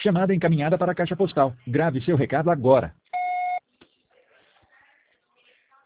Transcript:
Chamada encaminhada para a caixa postal. Grave seu recado agora.